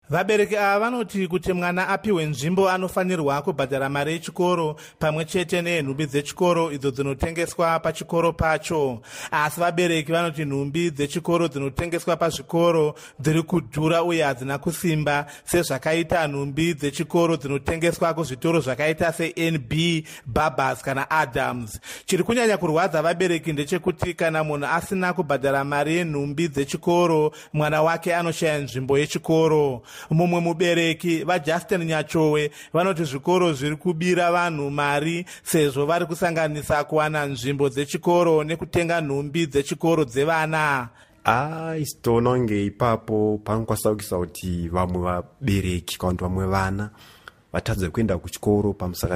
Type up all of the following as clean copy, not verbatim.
Vabereki ava vanoti kuti mwana apiwe nzvimbo anofanirwa kubhadhara mari yechikoro pamwe chete nenhumbi dzechikoro idzo dzinotengeswa pachikoro pacho. Asi vabereki vanoti nhumbi dzechikoro dzinotengeswa pazvikoro dziri kudhura uye hadzina kusimba sezvakaita nhumbi dzechikoro dzinotengeswa kuzvitoro zvakaita seNB, Babas kana Adams. Chiri kunyanya kurwadza vabereki ndechekuti kana munhu asina kubhadhara mari yenhumbi dzechikoro, mwana wake anoshaya nzvimbo yechikoro. Mumwe mubereki vaJustin Nyachowe vanoti zvikoro zviri kubira vanhu mari sezvo vari kusanganisa kuwana nzvimbo dzechikoro nekutenga nhumbi dzechikoro dzevana. Isitoona kunge ipapo panokwasaukisa kuti vamwe vabereki kana kuti vamwe vana vatadza kuenda kuchikoro pamusaka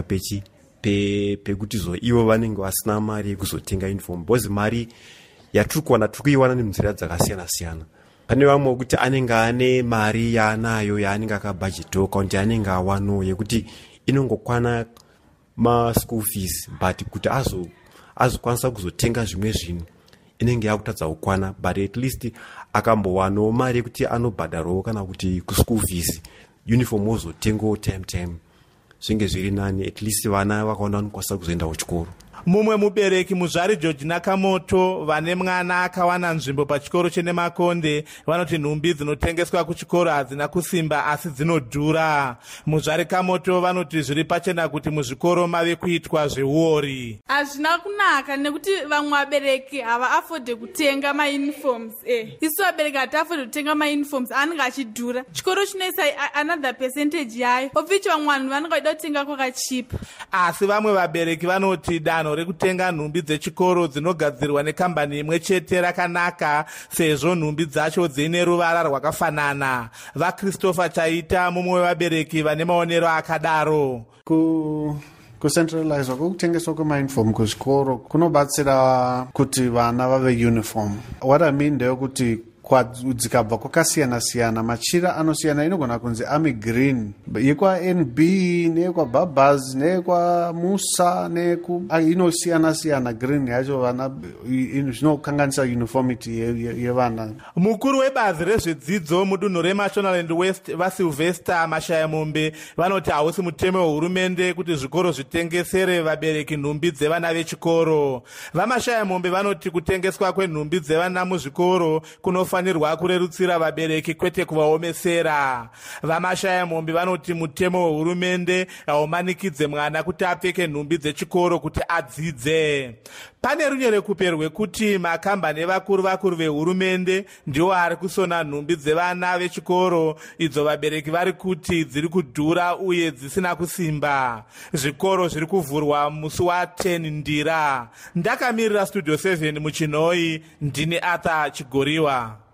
pekuti ivo vanenge vasina mari yekuzotenga uniform. Because mari yatiri kuwana tiri kuiwana nenzira dzakasiyana siyana. Pane vamwe wekuti anenge ane mari yaanayo yaanenge akabhajetiwa kana kuti anenge awanawo yekuti inongokwana ma-school fees, but kuti azokwanisa kuzotenga zvimwe zvinhu inenge yakutadza kukwana, but at least akambowanawo mari yekuti anobhadharawo kana kuti ku-school fees, uniform wozotengawo time zvinge zviri nani, at least vana vakaona vanokwanisa kuzoenda kuchikoro. Mumwe mubereki muzvari George Nakamoto vane mwana akawana nzvimbo pachikoro cheNemakonde vanoti nhumbi dzinotengeswa kuchikoro hadzina kusimba asi dzinodhura. Muzvari Kamoto vanoti zviri pachena kuti muzvikoro mave kuitwa zveuori. Hazvina kunaka nekuti vamwe vabereki hava afode kutenga mauniforms. Isu vabereki hatiafode kutenga mauniforms anenge achidhura. Chikoro chinoisa another percentage yayo. Obvichi vamwe vanhu vanenge vachida kutenga kwakachipa. Asi vamwe vabereki vanoti danho rekutenga nhumbi dzechikoro dzinogadzirwa nekambani imwe chete rakanaka sezvo nhumbi dzacho dzine ruvara rwakafanana. VaChristopher Chaita mumwe wevabereki vane maonero akadaro. Kucentralizwa kwekutengeswa kwemauniform kuzvikoro kunobatsira kuti vana vave uniform. What I mean ndeyekuti dzikabva kwakasiyana siyana, machira anosiyana, inogona kunzi Army Green, yekwaNB neyekwababas neyekwamusa inosiyana siyana green yacho vana zvinokanganisa uniformity yevana. Mukuru webazi rezvedzidzo mudunhu reMashonaland West vaSylvester Mashayamombe vanoti hausi mutemo wehurumende kuti zvikoro zvitengesere vabereki nhumbi dzevana vechikoro. VaMashayamombe vanoti kutengeswa kwenhumbi dzevana muzvikoro kunofanirwa kurerutsira vabereki kwete kuvaomesera. VaMashayamombe vanoti mutemo wehurumende haumanikidze mwana kuti apfeke nhumbi dzechikoro kuti adzidze. Pane runyerekupe rwekuti makambani vakuru vehurumende ndiwo ari kusona nhumbi dzevana vechikoro idzo vabereki vari kuti dziri kudhura uye dzisina kusimba. Zvikoro zviri kuvhurwa musi wa10 Ndira. Ndakamirira Studio 7 muChinoi, ndini Arthur Chigoriwa.